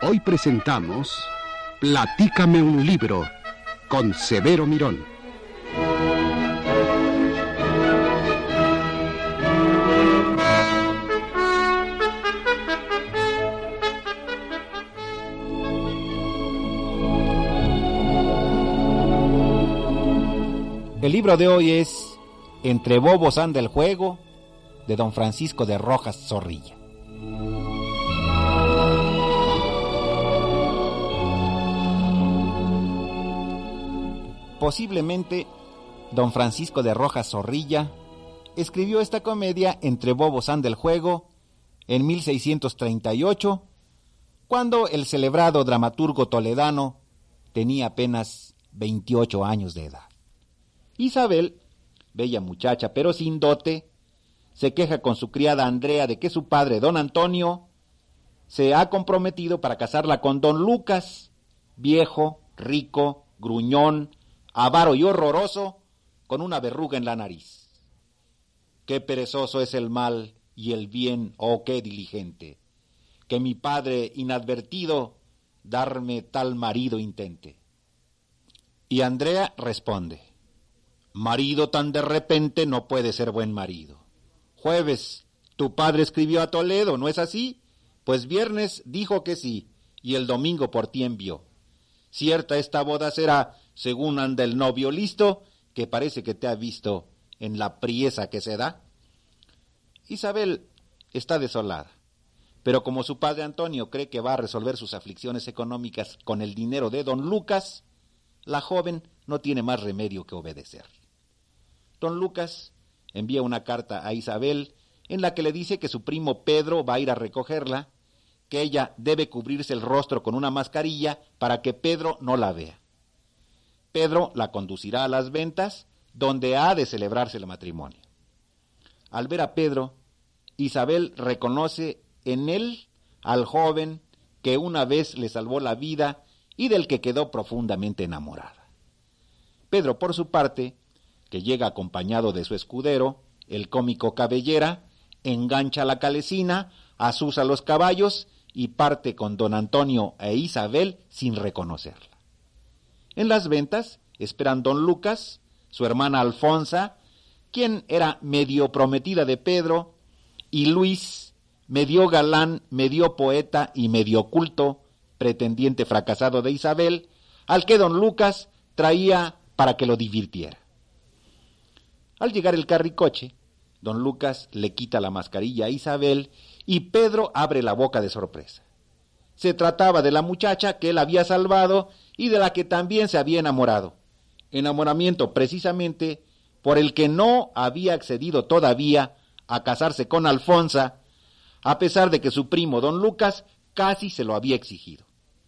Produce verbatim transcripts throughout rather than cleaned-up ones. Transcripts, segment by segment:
Hoy presentamos Platícame un libro con Severo Mirón. El libro de hoy es Entre bobos anda el juego, de don Francisco de Rojas Zorrilla. Posiblemente don Francisco de Rojas Zorrilla escribió esta comedia Entre bobos anda el juego en mil seiscientos treinta y ocho, cuando el celebrado dramaturgo toledano tenía apenas veintiocho años de edad. Isabel, bella muchacha pero sin dote, se queja con su criada Andrea de que su padre, don Antonio, se ha comprometido para casarla con don Lucas, viejo, rico, gruñón, avaro y horroroso, con una verruga en la nariz. Qué perezoso es el mal y el bien, oh qué diligente, que mi padre inadvertido darme tal marido intente. Y Andrea responde: marido tan de repente no puede ser buen marido. Jueves, tu padre escribió a Toledo, ¿no es así? Pues viernes dijo que sí, y el domingo por ti envió. Cierta esta boda será, según anda el novio listo, que parece que te ha visto en la priesa que se da. Isabel está desolada, pero como su padre Antonio cree que va a resolver sus aflicciones económicas con el dinero de don Lucas, la joven no tiene más remedio que obedecer. Don Lucas envía una carta a Isabel en la que le dice que su primo Pedro va a ir a recogerla, que ella debe cubrirse el rostro con una mascarilla para que Pedro no la vea. Pedro la conducirá a las ventas, donde ha de celebrarse el matrimonio. Al ver a Pedro, Isabel reconoce en él al joven que una vez le salvó la vida y del que quedó profundamente enamorada. Pedro, por su parte, que llega acompañado de su escudero, el cómico Cabellera, engancha la calesina, azuza los caballos y parte con don Antonio e Isabel sin reconocerla. En las ventas esperan don Lucas, su hermana Alfonsa, quien era medio prometida de Pedro, y Luis, medio galán, medio poeta y medio culto, pretendiente fracasado de Isabel, al que don Lucas traía para que lo divirtiera. Al llegar el carricoche, don Lucas le quita la mascarilla a Isabel y Pedro abre la boca de sorpresa. Se trataba de la muchacha que él había salvado y de la que también se había enamorado. Enamoramiento precisamente por el que no había accedido todavía a casarse con Alfonsa, a pesar de que su primo don Lucas casi se lo había exigido.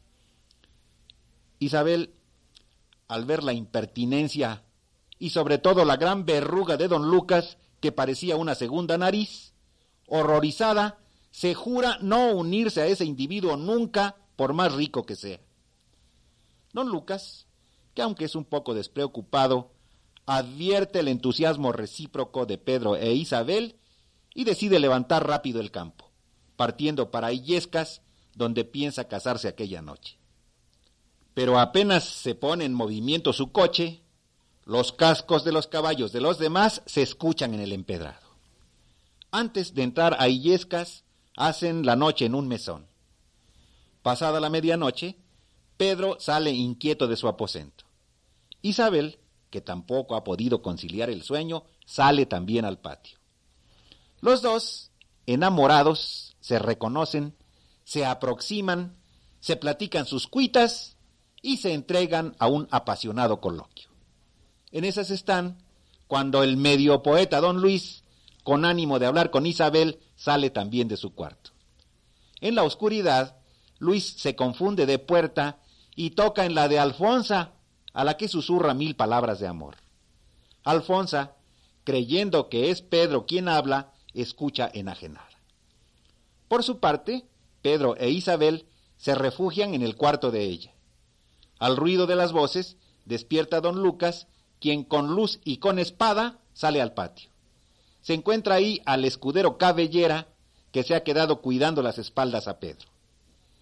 Isabel, al ver la impertinencia y sobre todo la gran verruga de don Lucas, que parecía una segunda nariz, horrorizada, se jura no unirse a ese individuo nunca, por más rico que sea. Don Lucas, que aunque es un poco despreocupado, advierte el entusiasmo recíproco de Pedro e Isabel y decide levantar rápido el campo, partiendo para Illescas, donde piensa casarse aquella noche. Pero apenas se pone en movimiento su coche, los cascos de los caballos de los demás se escuchan en el empedrado. Antes de entrar a Illescas, hacen la noche en un mesón. Pasada la medianoche, Pedro sale inquieto de su aposento. Isabel, que tampoco ha podido conciliar el sueño, sale también al patio. Los dos, enamorados, se reconocen, se aproximan, se platican sus cuitas y se entregan a un apasionado coloquio. En esas están cuando el medio poeta don Luis, con ánimo de hablar con Isabel, sale también de su cuarto. En la oscuridad, Luis se confunde de puerta y toca en la de Alfonsa, a la que susurra mil palabras de amor. Alfonsa, creyendo que es Pedro quien habla, escucha enajenada. Por su parte, Pedro e Isabel se refugian en el cuarto de ella. Al ruido de las voces, despierta don Lucas, quien con luz y con espada sale al patio. Se encuentra ahí al escudero Cabellera, que se ha quedado cuidando las espaldas a Pedro.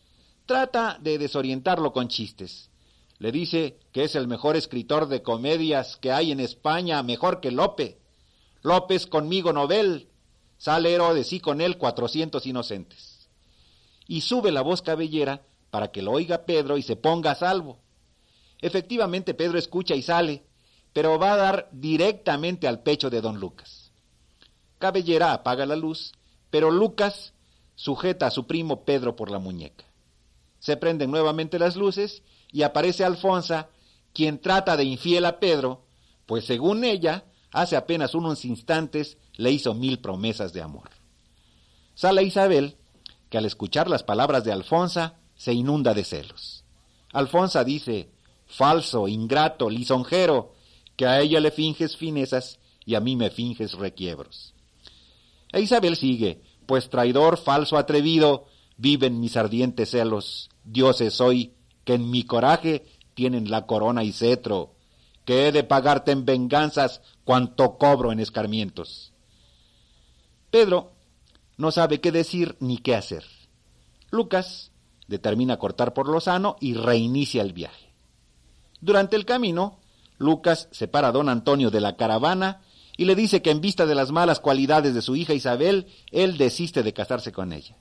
trata de desorientarlo con chistes. Le dice que es el mejor escritor de comedias que hay en España, mejor que Lope. López conmigo novel, sale Herodes y con él cuatrocientos inocentes. Y sube la voz Cabellera para que lo oiga Pedro y se ponga a salvo. Efectivamente Pedro escucha y sale, pero va a dar directamente al pecho de don Lucas. Cabellera apaga la luz, pero Lucas sujeta a su primo Pedro por la muñeca. Se prenden nuevamente las luces y aparece Alfonsa, quien trata de infiel a Pedro, pues según ella, hace apenas unos instantes le hizo mil promesas de amor. Sale Isabel, que al escuchar las palabras de Alfonsa, se inunda de celos. Alfonsa dice: falso, ingrato, lisonjero, que a ella le finges finezas y a mí me finges requiebros. E Isabel sigue: pues traidor, falso, atrevido, viven mis ardientes celos. Dioses soy, que en mi coraje tienen la corona y cetro, que he de pagarte en venganzas cuanto cobro en escarmientos. Pedro no sabe qué decir ni qué hacer. Lucas determina cortar por lo sano y reinicia el viaje. Durante el camino, Lucas separa a don Antonio de la caravana y le dice que en vista de las malas cualidades de su hija Isabel, él desiste de casarse con ella.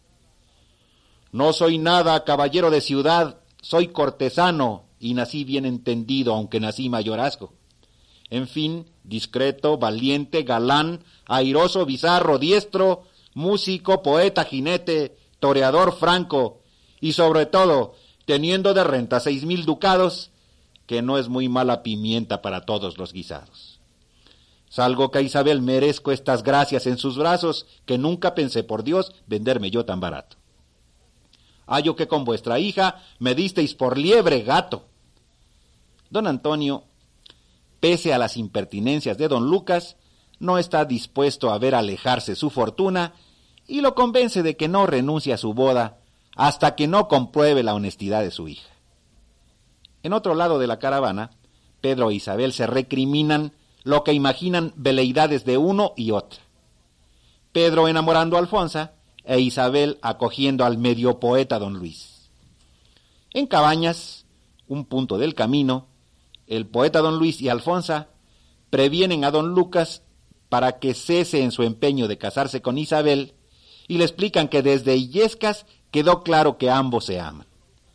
No soy nada caballero de ciudad, soy cortesano y nací bien entendido, aunque nací mayorazgo. En fin, discreto, valiente, galán, airoso, bizarro, diestro, músico, poeta, jinete, toreador franco y sobre todo, teniendo de renta seis mil ducados, que no es muy mala pimienta para todos los guisados. Salgo que a Isabel merezco estas gracias en sus brazos, que nunca pensé, por Dios, venderme yo tan barato. Hallo que con vuestra hija me disteis por liebre gato. Don Antonio, pese a las impertinencias de don Lucas, no está dispuesto a ver alejarse su fortuna y lo convence de que no renuncie a su boda hasta que no compruebe la honestidad de su hija. En otro lado de la caravana, Pedro e Isabel se recriminan lo que imaginan veleidades de uno y otra. Pedro enamorando a Alfonsa e Isabel acogiendo al medio poeta don Luis. En Cabañas, un punto del camino, el poeta don Luis y Alfonsa previenen a don Lucas para que cese en su empeño de casarse con Isabel y le explican que desde Illescas quedó claro que ambos se aman.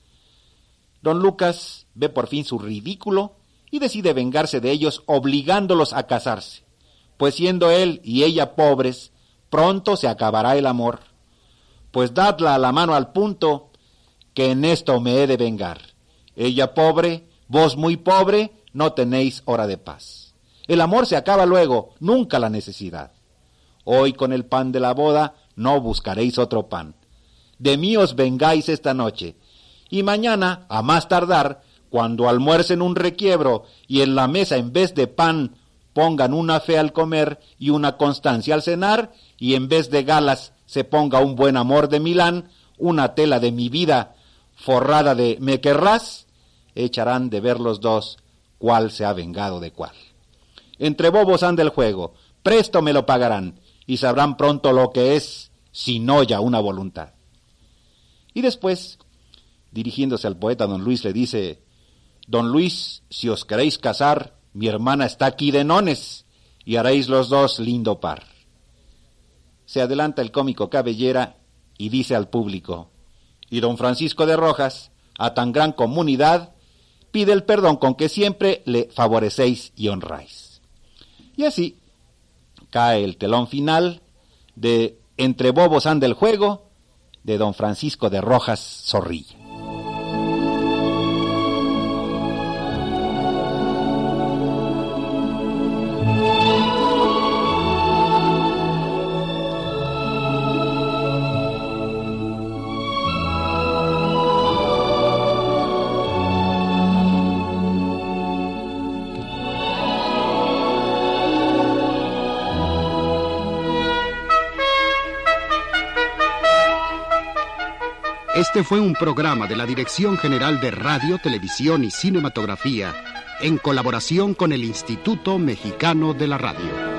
Don Lucas ve por fin su ridículo y decide vengarse de ellos obligándolos a casarse, pues siendo él y ella pobres, pronto se acabará el amor. Pues dadla la mano al punto, que en esto me he de vengar. Ella pobre, vos muy pobre, no tenéis hora de paz. El amor se acaba luego, nunca la necesidad. Hoy con el pan de la boda no buscaréis otro pan. De mí os vengáis esta noche, y mañana, a más tardar, cuando almuercen un requiebro y en la mesa en vez de pan pongan una fe al comer y una constancia al cenar, y en vez de galas se ponga un buen amor de Milán, una tela de mi vida forrada de me querrás, echarán de ver los dos cuál se ha vengado de cuál. Entre bobos anda el juego, presto me lo pagarán, y sabrán pronto lo que es, si no ya una voluntad. Y después, dirigiéndose al poeta don Luis, le dice: don Luis, si os queréis casar, mi hermana está aquí de nones, y haréis los dos lindo par. Se adelanta el cómico Cabellera y dice al público: y don Francisco de Rojas, a tan gran comunidad, pide el perdón con que siempre le favorecéis y honráis. Y así cae el telón final de Entre bobos anda el juego, de don Francisco de Rojas Zorrilla. Este fue un programa de la Dirección General de Radio, Televisión y Cinematografía, en colaboración con el Instituto Mexicano de la Radio.